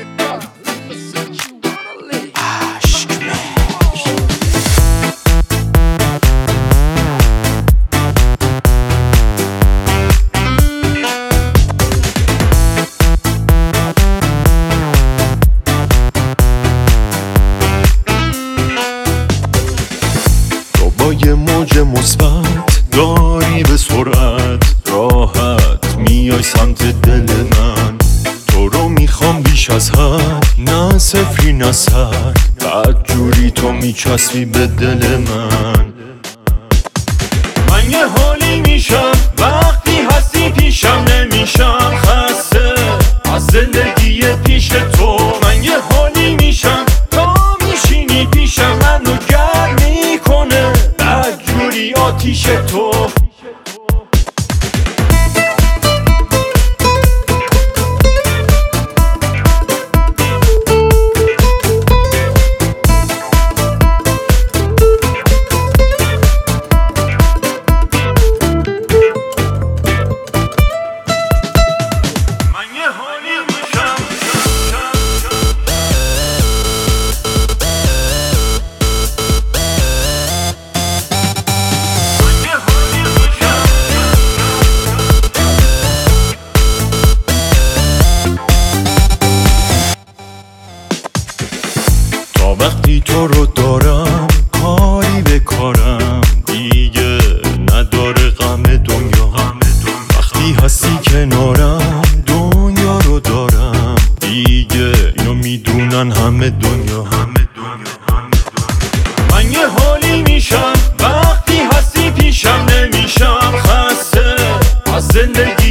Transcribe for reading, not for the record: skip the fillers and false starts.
یه موج مثبت داری به سرعت راحت میای سمت دل من، تو رو میخوام بیش از حد، نه صفری نه صد، بعد جوری تو میچسبی به دل من یه حالی میشم وقتی هستی پیشم، نمیشم خسته از زندگی پیش تو. من یه حالی میشم تا میشینی پیشم، منو گرم میکنه بدجوری آتیش تو. وقتی تو رو دارم کاری به کارم دیگه نداره غم دنیا، وقتی هستی کنارم دنیا رو دارم دیگه، اینو میدونن همه دنیا. من یه حالی میشم وقتی هستی پیشم، نمیشم خسته از زندگی